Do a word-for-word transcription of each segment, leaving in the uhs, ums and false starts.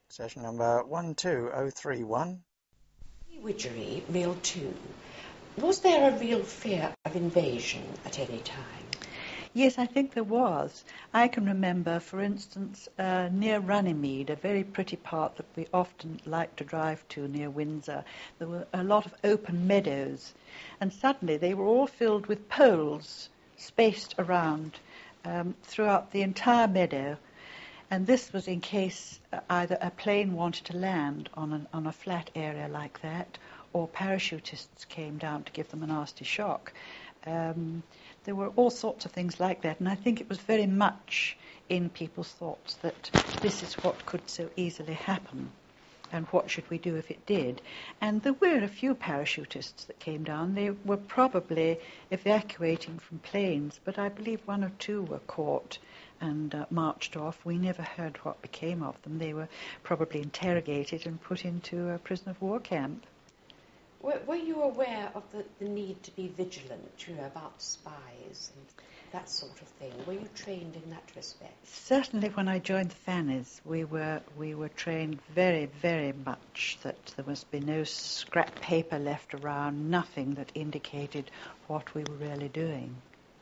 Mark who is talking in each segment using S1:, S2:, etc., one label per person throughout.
S1: Session number one two oh three one.
S2: Widgery, Reel two. Was there a real fear of invasion at any time?
S3: Yes, I think there was. I can remember, for instance, uh, near Runnymede, a very pretty part that we often like to drive to near Windsor, there were a lot of open meadows, and suddenly they were all filled with poles spaced around um, throughout the entire meadow. And this was in case uh, either a plane wanted to land on, an, on a flat area like that, or parachutists came down to give them a nasty shock. Um, there were all sorts of things like that, and I think it was very much in people's thoughts that this is what could so easily happen, and what should we do if it did. And there were a few parachutists that came down. They were probably evacuating from planes, but I believe one or two were caught and uh, marched off. We never heard what became of them. They were probably interrogated and put into a prisoner of war camp.
S2: Were, were you aware of the, the need to be vigilant, you know, about spies and that sort of thing? Were you trained in that respect?
S3: Certainly when I joined the Fannies, we were we were trained very, very much that there must be no scrap paper left around, nothing that indicated what we were really doing.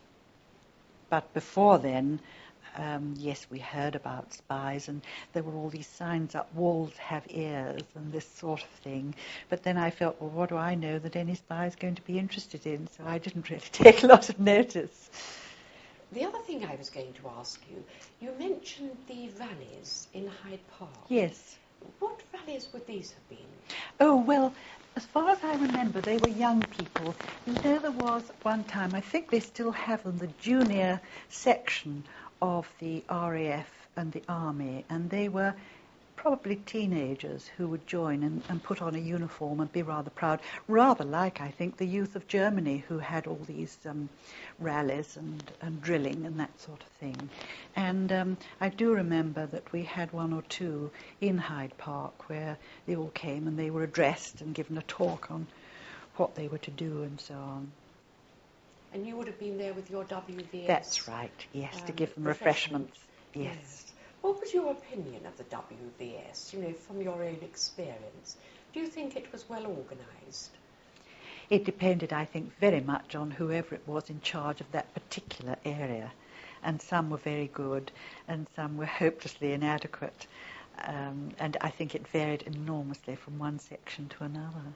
S3: But before then, Um, yes, we heard about spies, and there were all these signs up, walls have ears, and this sort of thing. But then I felt, well, what do I know that any spy is going to be interested in? So I didn't really take a lot of notice.
S2: The other thing I was going to ask you, you mentioned the rallies in Hyde Park.
S3: Yes.
S2: What rallies would these have been?
S3: Oh, well, as far as I remember, they were young people. You know, there was at one time, I think they still have them, the junior section of the R A F and the Army, and they were probably teenagers who would join and, and put on a uniform and be rather proud, rather like, I think, the youth of Germany, who had all these um, rallies and, and drilling and that sort of thing. And um, I do remember that we had one or two in Hyde Park where they all came and they were addressed and given a talk on what they were to do and so on.
S2: And you would have been there with your W V S?
S3: That's right, yes, um, to give them refreshments. refreshments. Yes.
S2: yes. What was your opinion of the W V S, you know, from your own experience? Do you think it was well organised?
S3: It depended, I think, very much on whoever it was in charge of that particular area. And some were very good, and some were hopelessly inadequate. Um, and I think it varied enormously from one section to another.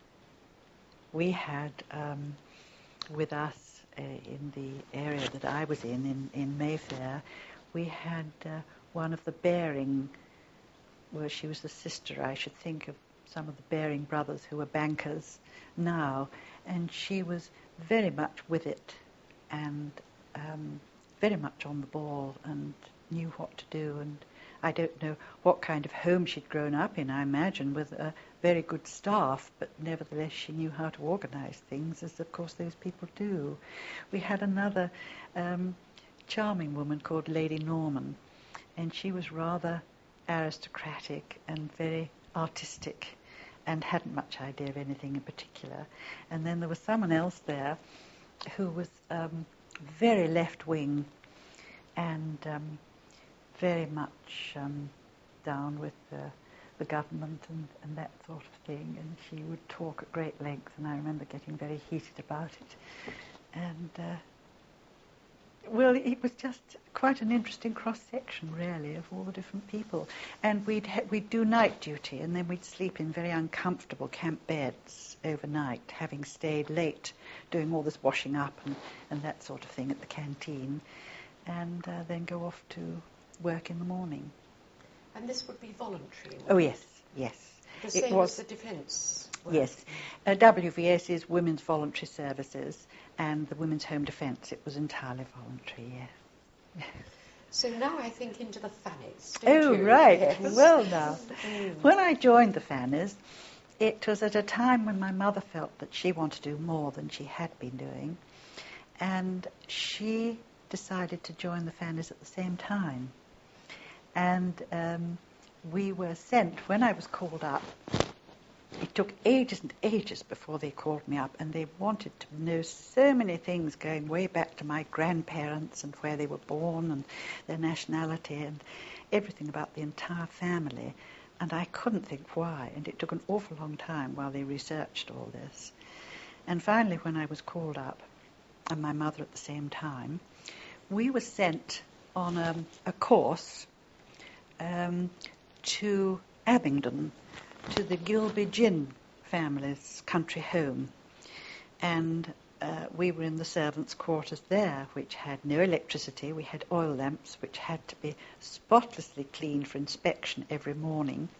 S3: We had um, with us uh, in the area that I was in, in, in Mayfair, we had uh, one of the Baring, well, she was the sister, I should think, of some of the Baring brothers who were bankers now, and she was very much with it and um, very much on the ball and knew what to do. And I don't know what kind of home she'd grown up in, I imagine, with a very good staff, but nevertheless she knew how to organise things, as of course those people do. We had another um, charming woman called Lady Norman, and she was rather aristocratic and very artistic and hadn't much idea of anything in particular. And then there was someone else there who was um, very left-wing and um, very much um, down with the, the government and, and that sort of thing, and she would talk at great length, and I remember getting very heated about it. And uh, well, it was just quite an interesting cross-section, really, of all the different people. And we'd ha- we'd do night duty, and then we'd sleep in very uncomfortable camp beds overnight, having stayed late, doing all this washing up and, and that sort of thing at the canteen, and uh, then go off to work in the morning.
S2: And this would be voluntary?
S3: Oh, yes, yes.
S2: The same
S3: it was,
S2: as the defence work?
S3: Yes. Uh, W V S is Women's Voluntary Services, and the Women's Home Defence, it was entirely voluntary, yes.
S2: So now I think into the Fannies,
S3: Oh,
S2: you?
S3: right.
S2: Yes.
S3: Well, now,
S2: mm.
S3: when I joined the Fannies, it was at a time when my mother felt that she wanted to do more than she had been doing, and she decided to join the Fannies at the same time. And um, we were sent, when I was called up, it took ages and ages before they called me up, and they wanted to know so many things going way back to my grandparents and where they were born and their nationality and everything about the entire family. and I couldn't think why, and it took an awful long time while they researched all this. And finally, when I was called up, and my mother at the same time, we were sent on a, a course um, to Abingdon, to the Gilby Gin family's country home. And uh, we were in the servants' quarters there, which had no electricity. We had oil lamps, which had to be spotlessly cleaned for inspection every morning.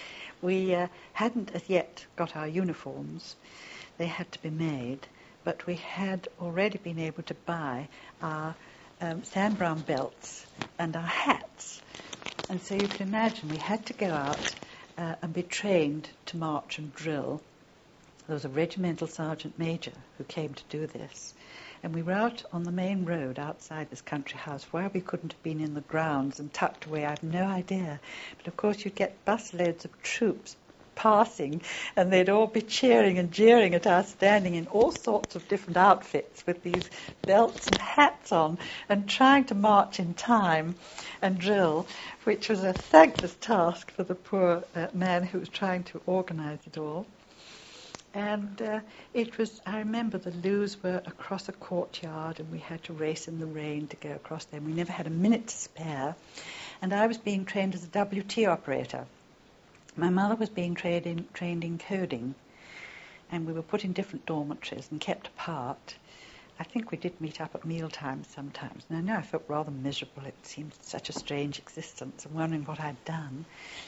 S3: We uh, hadn't as yet got our uniforms. They had to be made. But we had already been able to buy our um, Sam Brown belts and our hats. And so you can imagine we had to go out uh, and be trained to march and drill. There was a regimental sergeant major who came to do this. And we were out on the main road outside this country house. Why we couldn't have been in the grounds and tucked away, I have no idea. But of course you'd get busloads of troops passing, and they'd all be cheering and jeering at us, standing in all sorts of different outfits with these belts and hats on, and trying to march in time and drill, which was a thankless task for the poor uh, man who was trying to organise it all. And uh, it was, I remember the loos were across a courtyard, and we had to race in the rain to go across them. We never had a minute to spare. And I was being trained as a W T operator. My mother was being trained in, trained in coding, and we were put in different dormitories and kept apart. I think we did meet up at mealtimes sometimes, and I know I felt rather miserable. It seemed such a strange existence, and wondering what I'd done.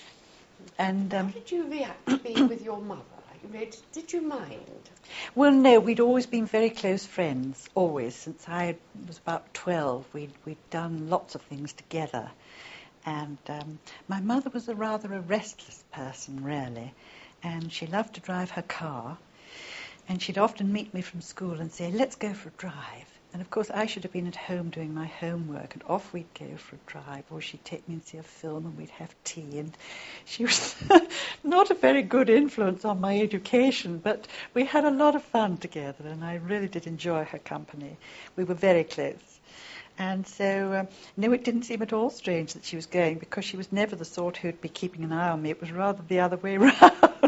S3: And um,
S2: how did you react to being with your mother? Did you mind?
S3: Well, no, we'd always been very close friends, always. Since I was about twelve, we'd, we'd done lots of things together. And um, my mother was a rather a restless person, really, and she loved to drive her car. And she'd often meet me from school and say, let's go for a drive. And of course I should have been at home doing my homework, and off we'd go for a drive, or she'd take me and see a film and we'd have tea. And she was not a very good influence on my education, but we had a lot of fun together, and I really did enjoy her company. We were very close. And so, um, no, it didn't seem at all strange that she was going, because she was never the sort who'd be keeping an eye on me. It was rather the other way round.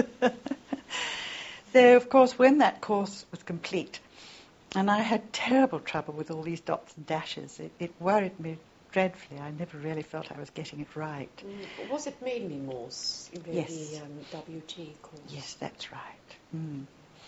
S3: So, of course, when that course was complete, and I had terrible trouble with all these dots and dashes, it, it worried me dreadfully. I never really felt I was getting it right.
S2: Mm. Was it mainly Morse, you know,
S3: yes.
S2: the um, W T course?
S3: Yes, that's right. Mm.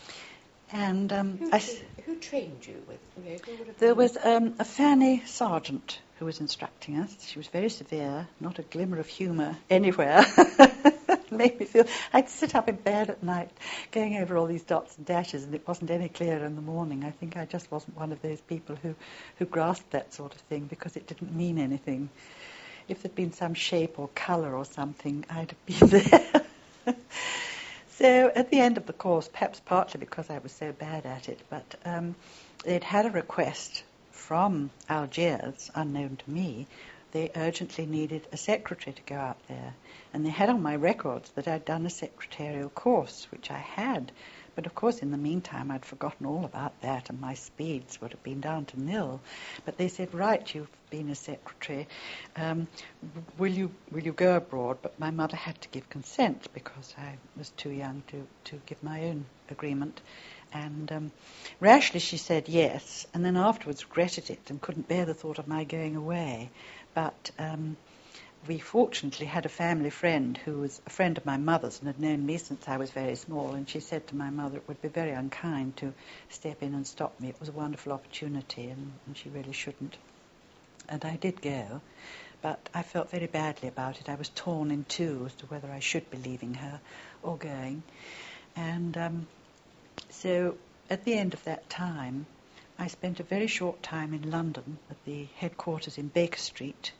S3: And um,
S2: who,
S3: I,
S2: tra- who trained you with? You know, who would have
S3: there
S2: been?
S3: was um, a Fanny sergeant who was instructing us. She was very severe, not a glimmer of humour anywhere. Made me feel, I'd sit up in bed at night going over all these dots and dashes, and it wasn't any clearer in the morning. I think I just wasn't one of those people who, who grasped that sort of thing, because it didn't mean anything. If there'd been some shape or colour or something, I'd have been there. So at the end of the course, perhaps partly because I was so bad at it, but um, they'd had a request from Algiers, unknown to me. They urgently needed a secretary to go out there. And they had on my records that I'd done a secretarial course, which I had. But of course, in the meantime, I'd forgotten all about that, and my speeds would have been down to nil. But they said, right, you've been a secretary. Um, will you will you go abroad? But my mother had to give consent, because I was too young to, to give my own agreement. And um, rashly she said yes, and then afterwards regretted it and couldn't bear the thought of my going away. But um, we fortunately had a family friend who was a friend of my mother's and had known me since I was very small, and she said to my mother it would be very unkind to step in and stop me. It was a wonderful opportunity, and, and she really shouldn't. And I did go, but I felt very badly about it. I was torn in two as to whether I should be leaving her or going. And um, so at the end of that time, I spent a very short time in London at the headquarters in Baker Street,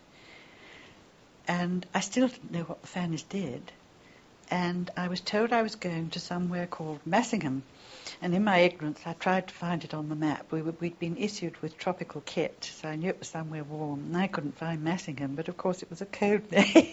S3: and I still didn't know what the Fannys did. And I was told I was going to somewhere called Massingham, and in my ignorance I tried to find it on the map. We were, we'd been issued with tropical kit, so I knew it was somewhere warm, and I couldn't find Massingham, but of course it was a code name.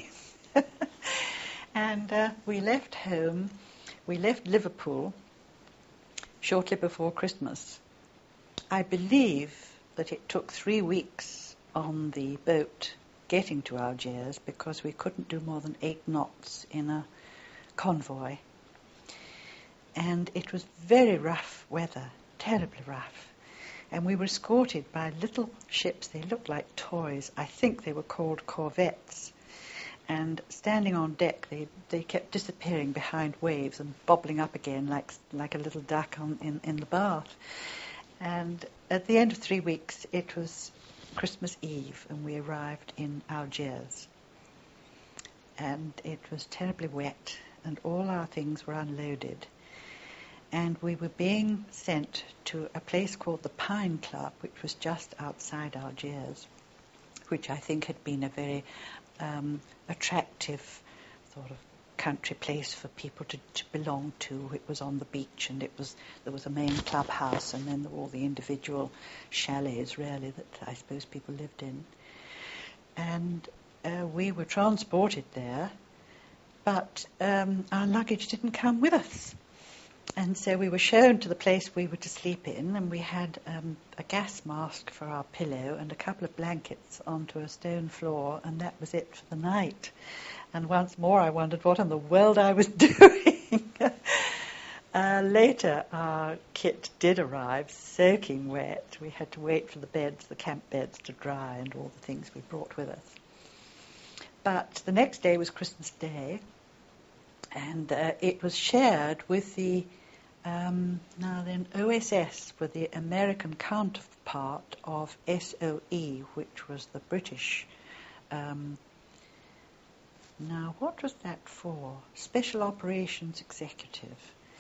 S3: And uh, we left home, we left Liverpool shortly before Christmas. I believe that it took three weeks on the boat getting to Algiers because we couldn't do more than eight knots in a convoy. And it was very rough weather, terribly rough. And we were escorted by little ships. They looked like toys. I think they were called corvettes. And standing on deck, they, they kept disappearing behind waves and bobbling up again like like a little duck on, in, in the bath. And at the end of three weeks, it was Christmas Eve, and we arrived in Algiers. And it was terribly wet, and all our things were unloaded. And we were being sent to a place called the Pine Club, which was just outside Algiers, which I think had been a very um, attractive sort of country place for people to, to belong to. It was on the beach, and it was there was a main clubhouse, and then there were all the individual chalets, really, that I suppose people lived in. And uh, we were transported there, but um, our luggage didn't come with us. And so we were shown to the place we were to sleep in, and we had um, a gas mask for our pillow and a couple of blankets onto a stone floor, and that was it for the night. And once more I wondered what in the world I was doing. uh, later our kit did arrive, soaking wet. We had to wait for the beds, the camp beds, to dry and all the things we brought with us. But the next day was Christmas Day, and uh, it was shared with the um, now then O S S, with the American counterpart of S O E, which was the British. Um, now, what was that for? Special Operations Executive,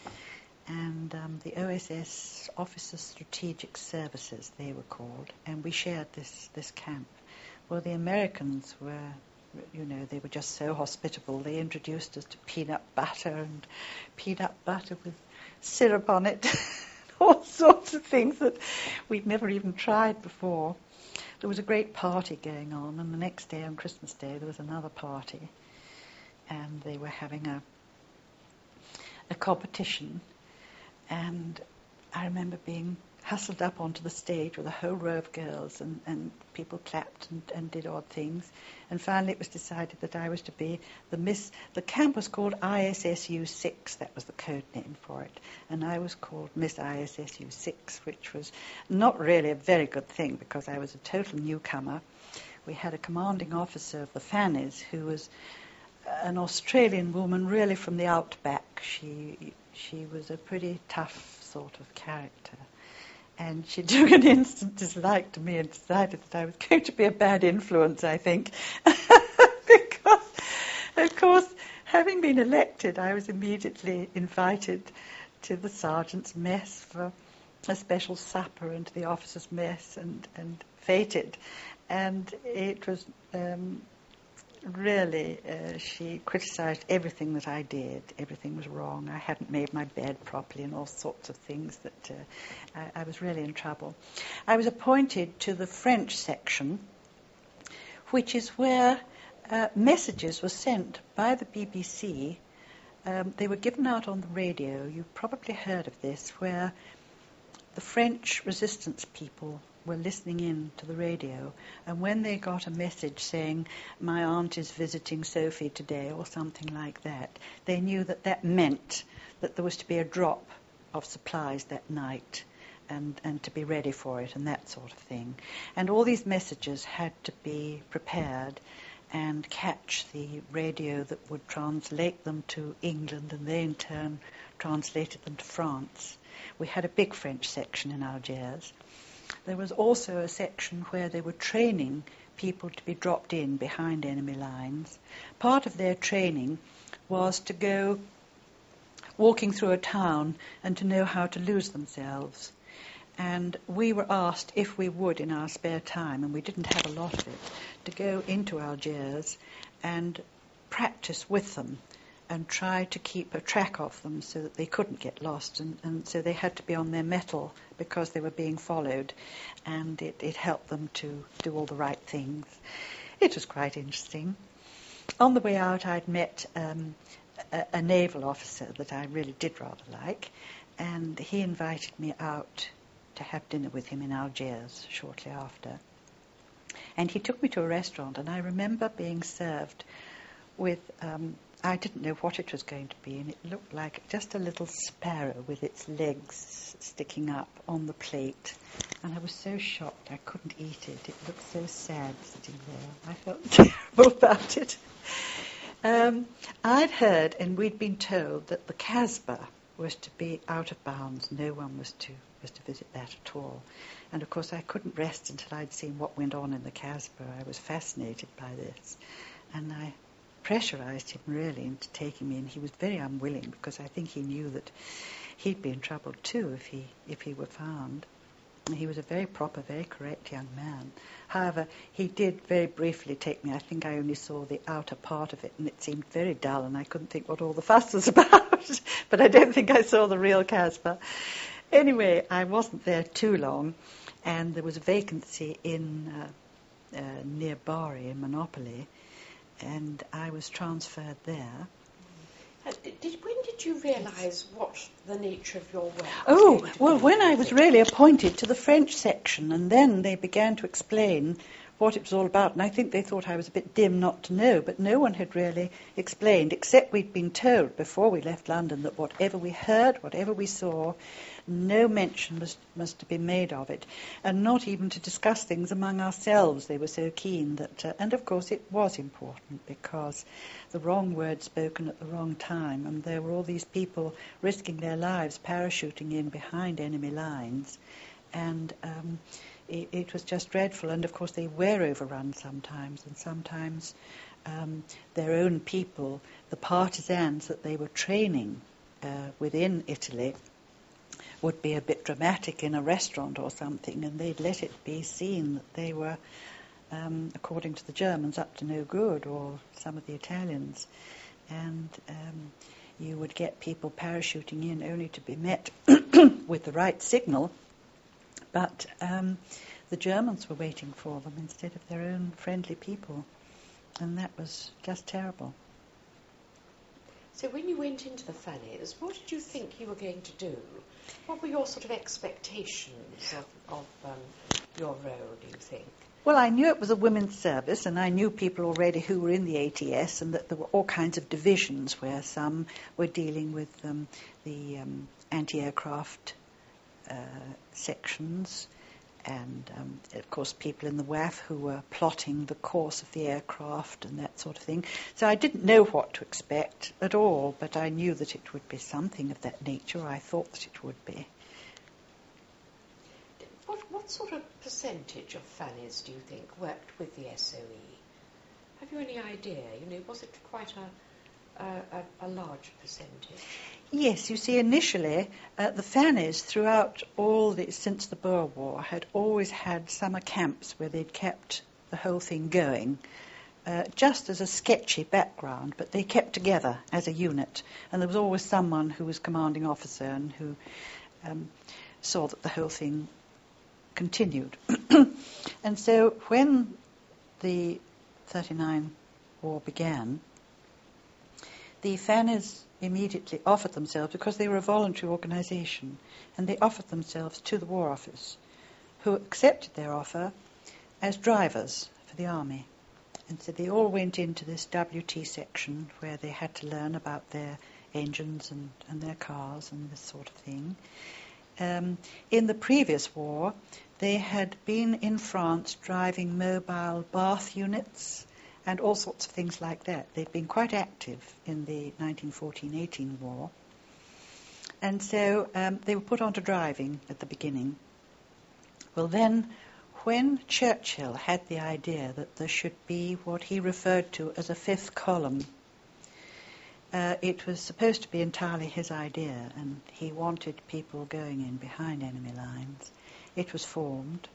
S3: and um, the O S S Officers Strategic Services, they were called, and we shared this this camp. Well, the Americans were, you know, they were just so hospitable. They introduced us to peanut butter and peanut butter with syrup on it, all sorts of things that we'd never even tried before. There was a great party going on, and the next day, on Christmas Day, there was another party, and they were having a a competition, and I remember being hustled up onto the stage with a whole row of girls, and, and people clapped and, and did odd things. And finally it was decided that I was to be the Miss... The camp was called I S S U six, that was the code name for it. And I was called Miss I S S U six, which was not really a very good thing because I was a total newcomer. We had a commanding officer of the Fannies who was an Australian woman really from the outback. She, she was a pretty tough sort of character. And she took an instant dislike to me and decided that I was going to be a bad influence, I think. Because, of course, having been elected, I was immediately invited to the sergeant's mess for a special supper and to the officers' mess and, and feted. And it was... Um, Really, uh, she criticised everything that I did. Everything was wrong. I hadn't made my bed properly and all sorts of things that uh, I, I was really in trouble. I was appointed to the French section, which is where uh, messages were sent by the B B C. Um, they were given out on the radio. You've probably heard of this, where the French resistance people were listening in to the radio, and when they got a message saying, my aunt is visiting Sophie today, or something like that, they knew that that meant that there was to be a drop of supplies that night, and, and to be ready for it, and that sort of thing. And all these messages had to be prepared and catch the radio that would translate them to England, and they in turn translated them to France. We had a big French section in Algiers. There was also a section where they were training people to be dropped in behind enemy lines. Part of their training was to go walking through a town and to know how to lose themselves. And we were asked if we would, in our spare time, and we didn't have a lot of it, to go into Algiers and practice with them and try to keep a track of them so that they couldn't get lost. And, and so they had to be on their mettle because they were being followed, and it, it helped them to do all the right things. It was quite interesting. On the way out, I'd met um, a, a naval officer that I really did rather like, and he invited me out to have dinner with him in Algiers shortly after. And he took me to a restaurant, and I remember being served with, um, I didn't know what it was going to be, and it looked like just a little sparrow with its legs sticking up on the plate. And I was so shocked I couldn't eat it. It looked so sad sitting there. I felt terrible about it. Um, I'd heard, and we'd been told, that the Casbah was to be out of bounds. No one was to was to visit that at all. And of course I couldn't rest until I'd seen what went on in the Casbah. I was fascinated by this. And I pressurised him really into taking me, and he was very unwilling, because I think he knew that he'd be in trouble too if he if he were found. And he was a very proper, very correct young man. However, he did very briefly take me. I think I only saw the outer part of it, and it seemed very dull, and I couldn't think what all the fuss was about. But I don't think I saw the real Casbah. Anyway, I wasn't there too long, and there was a vacancy in uh, uh, near Bari in Monopoly, and I was transferred there.
S2: Uh, did, when did you realise what the nature of your work was?
S3: Oh,
S2: going to
S3: well,
S2: be?
S3: when I was really appointed to the French section, and then they began to explain what it was all about, and I think they thought I was a bit dim not to know, but no one had really explained, except we'd been told before we left London that whatever we heard, whatever we saw, no mention was, was to be made of it, and not even to discuss things among ourselves. They were so keen that, uh, and of course it was important, because the wrong word spoken at the wrong time, and there were all these people risking their lives parachuting in behind enemy lines, and um, it, it was just dreadful. And of course they were overrun sometimes, and sometimes um, their own people, the partisans that they were training uh, within Italy, would be a bit dramatic in a restaurant or something, and they'd let it be seen that they were, um, according to the Germans, up to no good, or some of the Italians. And um, you would get people parachuting in only to be met with the right signal, but um, the Germans were waiting for them instead of their own friendly people, and that was just terrible.
S2: So when you went into the Fannies, what did you think you were going to do? What were your sort of expectations of, of um, your role, do you think?
S3: Well, I knew it was a women's service, and I knew people already who were in the A T S, and that there were all kinds of divisions where some were dealing with um, the um, anti-aircraft uh, sections, and um, of course people in the W A F who were plotting the course of the aircraft and that sort of thing. So I didn't know what to expect at all, but I knew that it would be something of that nature. I thought that it would be.
S2: What, what sort of percentage of Fannies do you think worked with the S O E? Have you any idea? You know, was it quite a, a, a, a large percentage?
S3: Yes, you see, initially, uh, the Fannies throughout all the, since the Boer War, had always had summer camps where they'd kept the whole thing going, uh, just as a sketchy background, but they kept together as a unit, and there was always someone who was commanding officer and who um, saw that the whole thing continued. And so when the thirty-nine war began, the Fannies immediately offered themselves, because they were a voluntary organisation, and they offered themselves to the War Office, who accepted their offer as drivers for the army. And so they all went into this W T section where they had to learn about their engines and, and their cars and this sort of thing. Um, in the previous war, they had been in France driving mobile bath units and all sorts of things like that. They'd been quite active in the nineteen fourteen eighteen war. And so um, they were put on to driving at the beginning. Well, then, when Churchill had the idea that there should be what he referred to as a fifth column, uh, it was supposed to be entirely his idea, and he wanted people going in behind enemy lines. It was formed,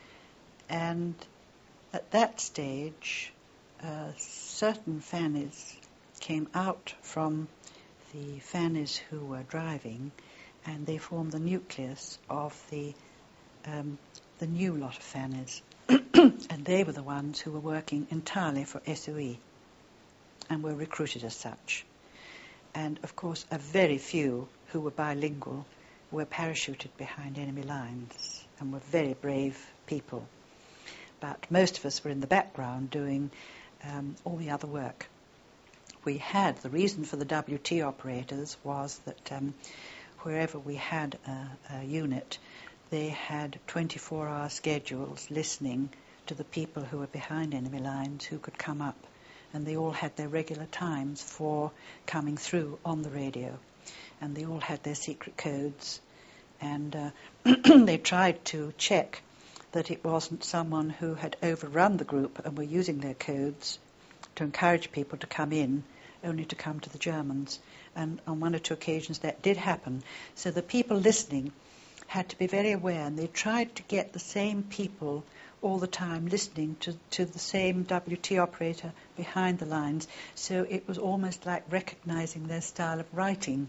S3: and at that stage, Uh, certain Fannies came out from the Fannies who were driving, and they formed the nucleus of the um, the new lot of Fannies, and they were the ones who were working entirely for S O E and were recruited as such. And of course, a very few who were bilingual were parachuted behind enemy lines and were very brave people. but most of us were in the background doing um, all the other work. We had, the reason for the W T operators was that um, wherever we had a, a unit, they had twenty-four hour schedules listening to the people who were behind enemy lines who could come up. And they all had their regular times for coming through on the radio. And they all had their secret codes. And uh, they tried to check that it wasn't someone who had overrun the group and were using their codes to encourage people to come in, only to come to the Germans. And on one or two occasions that did happen. So the people listening had to be very aware, and they tried to get the same people all the time listening to, to the same W T operator behind the lines. So it was almost like recognizing their style of writing.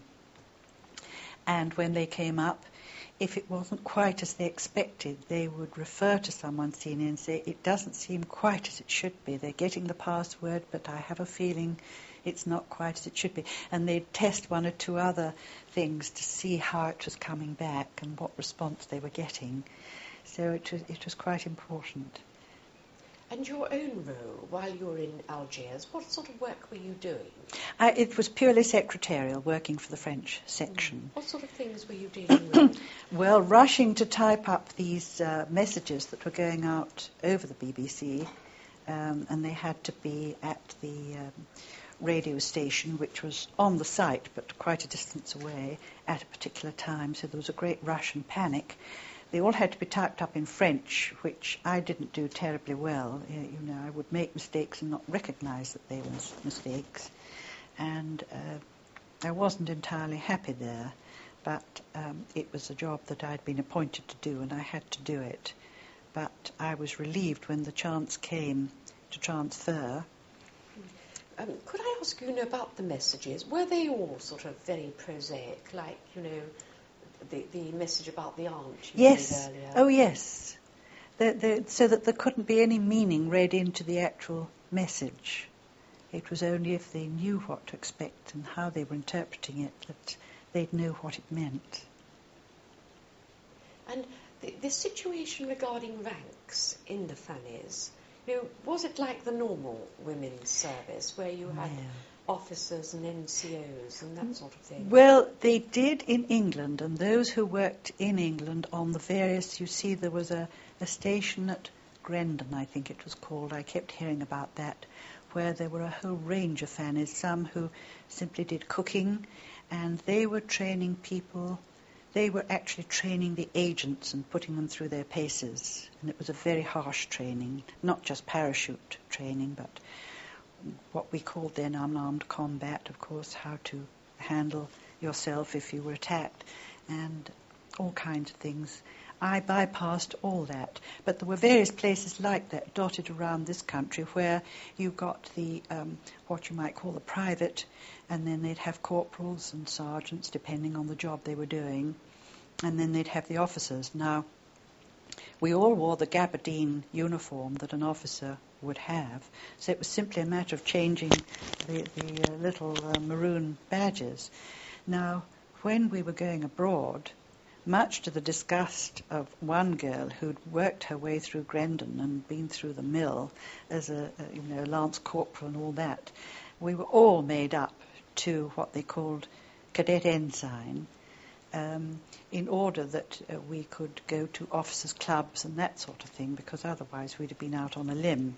S3: And when they came up, if it wasn't quite as they expected, they would refer to someone senior and say, it doesn't seem quite as it should be. They're getting the password, but I have a feeling it's not quite as it should be. And they'd test one or two other things to see how it was coming back and what response they were getting. So it was, it was quite important.
S2: And your own role while you were in Algiers, what sort of work were you doing?
S3: I, it was purely secretarial, working for the French section.
S2: Mm. What sort of things were you dealing with?
S3: Well, rushing to type up these uh, messages that were going out over the B B C, um, and they had to be at the um, radio station, which was on the site but quite a distance away at a particular time, so there was a great rush and panic. They all had to be typed up in French, which I didn't do terribly well. You know, I would make mistakes and not recognise that they were mistakes. And uh, I wasn't entirely happy there, but um, it was a job that I'd been appointed to do, and I had to do it. But I was relieved when the chance came to transfer.
S2: Um, could I ask you, you know, about the messages? Were they all sort of very prosaic, like, you know, The, the message about the aunt you
S3: yes.
S2: made earlier?
S3: Oh, yes. The, the, so that there couldn't be any meaning read into the actual message. It was only if they knew what to expect and how they were interpreting it that they'd know what it meant.
S2: And the, the situation regarding ranks in the Fannies, you know, was it like the normal women's service where you had...
S3: No.
S2: Officers and N C Os and that sort of thing?
S3: Well, they did in England, and those who worked in England on the various, you see there was a, a station at Grendon, I think it was called, I kept hearing about that, where there were a whole range of Fannies, some who simply did cooking, and they were training people, they were actually training the agents and putting them through their paces, and it was a very harsh training, not just parachute training, but what we called then unarmed combat, of course, how to handle yourself if you were attacked, and all kinds of things. I bypassed all that, but there were various places like that dotted around this country where you got the, um, what you might call the private, and then they'd have corporals and sergeants, depending on the job they were doing, and then they'd have the officers. Now, we all wore the gabardine uniform that an officer would have, so it was simply a matter of changing the, the uh, little uh, maroon badges. Now, when we were going abroad, much to the disgust of one girl who'd worked her way through Grendon and been through the mill as a, a you know lance corporal and all that, we were all made up to what they called cadet ensign, Um, in order that uh, we could go to officers' clubs and that sort of thing, because otherwise we'd have been out on a limb.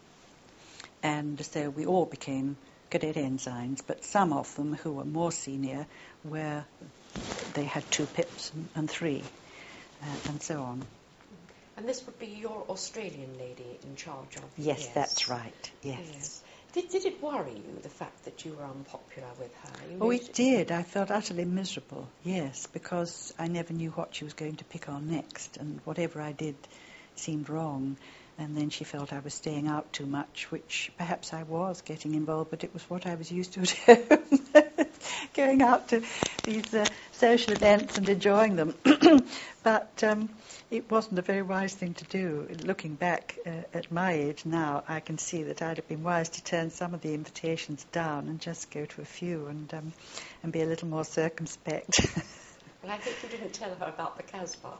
S3: And so we all became cadet ensigns, but some of them who were more senior were, they had two pips and, and three, uh, and so on.
S2: And this would be your Australian lady in charge of?
S3: Yes,
S2: yes.
S3: That's right, yes.
S2: yes. Did, did it worry you, the fact that you were unpopular with her? You
S3: Oh, it did. I felt utterly miserable, yes, because I never knew what she was going to pick on next, and whatever I did seemed wrong. And then she felt I was staying out too much, which perhaps I was getting involved, but it was what I was used to at home, going out to these uh, social events and enjoying them. But um, it wasn't a very wise thing to do. Looking back uh, at my age now, I can see that I'd have been wise to turn some of the invitations down and just go to a few and um, and be a little more circumspect.
S2: Well, But I think you didn't tell her about the Casbah.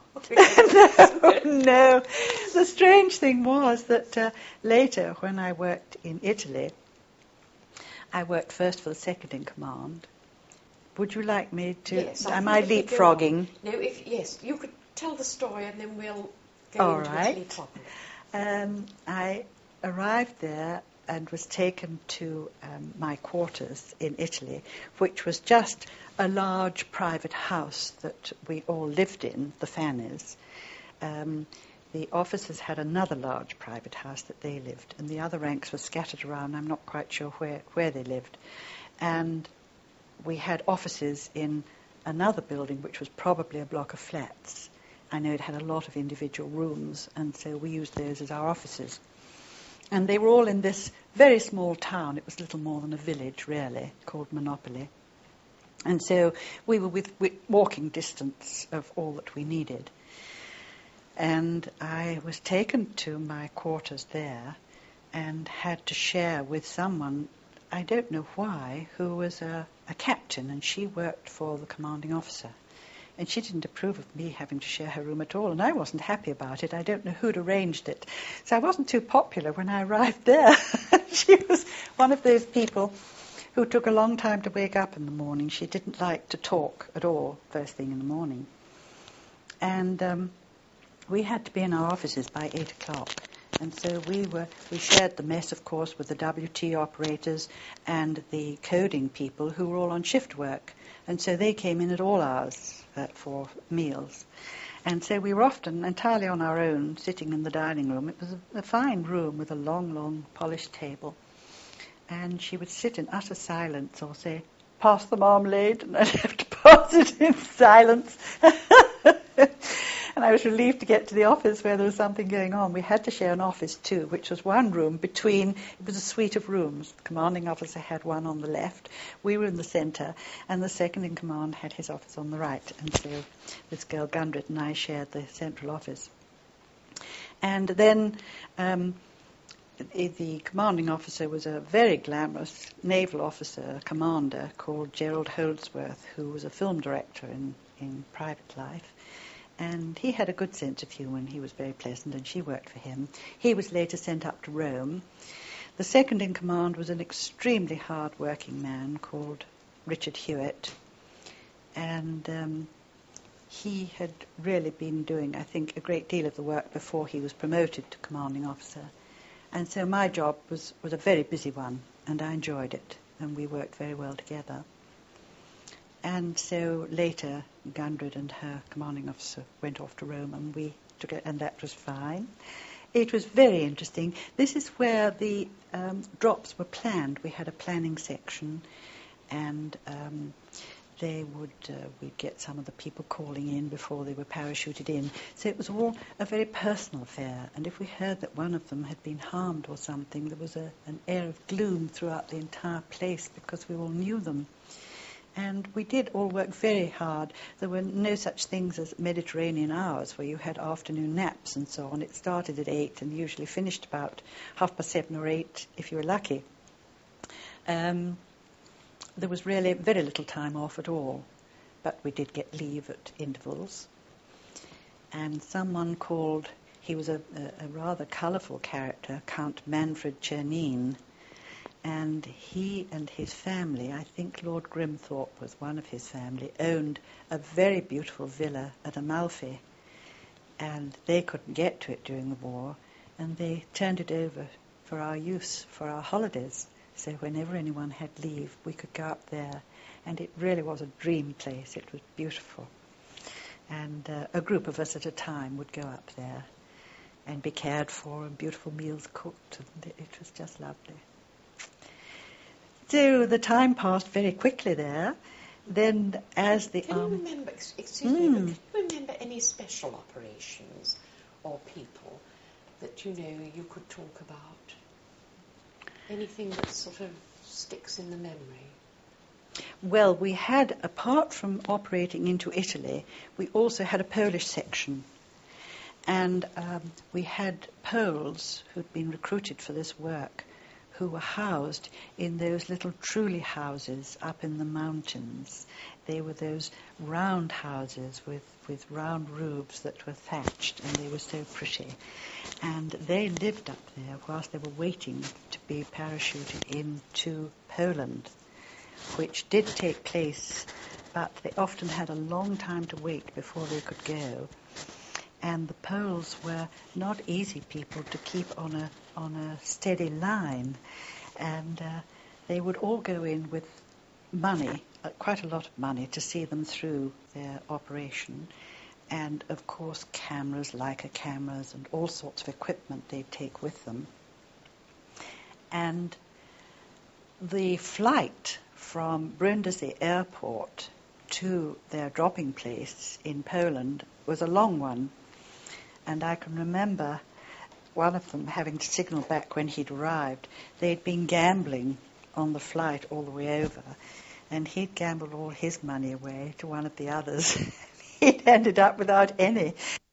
S3: no, no. The strange thing was that uh, later, when I worked in Italy, I worked first for the second in command. Would you like me to?
S2: Yes, I
S3: am
S2: think
S3: I
S2: if we go
S3: leapfrogging?
S2: on- No, if yes, you could tell the story and then we'll go
S3: All
S2: into
S3: right.
S2: Italy properly.
S3: Um, I arrived there and was taken to um, my quarters in Italy, which was just a large private house that we all lived in, the Fannies. Um, the officers had another large private house that they lived, and the other ranks were scattered around. I'm not quite sure where, where they lived. And we had offices in another building, which was probably a block of flats. I know it had a lot of individual rooms, and so we used those as our offices. And they were all in this very small town. It was little more than a village, really, called Monopoly. And so we were with, with walking distance of all that we needed. And I was taken to my quarters there and had to share with someone, I don't know why, who was a, a captain, and she worked for the commanding officer. And she didn't approve of me having to share her room at all, and I wasn't happy about it. I don't know who'd arranged it. So I wasn't too popular when I arrived there. She was one of those people who took a long time to wake up in the morning. She didn't like to talk at all first thing in the morning. And um, we had to be in our offices by eight o'clock. And so we were we shared the mess, of course, with the W T operators and the coding people who were all on shift work. And so they came in at all hours uh, for meals. And so we were often entirely on our own, sitting in the dining room. It was a, a fine room with a long, long polished table. And she would sit in utter silence or say, "Pass the marmalade," and I'd have to pass it in silence. And I was relieved to get to the office where there was something going on. We had to share an office too, which was one room between, it was a suite of rooms. The commanding officer had one on the left, we were in the centre, and the second in command had his office on the right. And so this girl Gundred and I shared the central office. And then um, the, the commanding officer was a very glamorous naval officer, a commander called Gerald Holdsworth, who was a film director in, in private life. And he had a good sense of humour, and he was very pleasant, and she worked for him. He was later sent up to Rome. The second in command was an extremely hard-working man called Richard Hewitt. And um, he had really been doing, I think, a great deal of the work before he was promoted to commanding officer. And so my job was, was a very busy one, and I enjoyed it, and we worked very well together. And so later, Gundred and her commanding officer went off to Rome, and we took it, and that was fine. It was very interesting. This is where the um, drops were planned. We had a planning section, and um, they would uh, we'd get some of the people calling in before they were parachuted in. So it was all a very personal affair. And if we heard that one of them had been harmed or something, there was a, an air of gloom throughout the entire place because we all knew them. And we did all work very hard. There were no such things as Mediterranean hours where you had afternoon naps and so on. It started at eight and usually finished about half past seven or eight if you were lucky. Um, there was really very little time off at all, but we did get leave at intervals. And someone called, he was a, a, a rather colourful character, Count Manfred Czernin. And he and his family, I think Lord Grimthorpe was one of his family, owned a very beautiful villa at Amalfi. And they couldn't get to it during the war, and they turned it over for our use, for our holidays. So whenever anyone had leave, we could go up there. And it really was a dream place. It was beautiful. And uh, a group of us at a time would go up there and be cared for, and beautiful meals cooked. And it was just lovely. So the time passed very quickly there. Then as the
S2: Can
S3: army...
S2: you remember, ex- excuse me,
S3: Mm.
S2: but can you remember any special operations or people that, you know, you could talk about? Anything that sort of sticks in the memory?
S3: Well, we had, apart from operating into Italy, we also had a Polish section. And um, we had Poles who'd been recruited for this work, who were housed in those little truly houses up in the mountains. They were those round houses with, with round roofs that were thatched, and they were so pretty. And they lived up there whilst they were waiting to be parachuted into Poland, which did take place, but they often had a long time to wait before they could go. And the Poles were not easy people to keep on a on a steady line, and uh, they would all go in with money, uh, quite a lot of money, to see them through their operation, and of course cameras, Leica cameras, and all sorts of equipment they'd take with them. And the flight from Brundice airport to their dropping place in Poland was a long one. And I can remember one of them having to signal back when he'd arrived. They'd been gambling on the flight all the way over, and he'd gambled all his money away to one of the others. He'd ended up without any.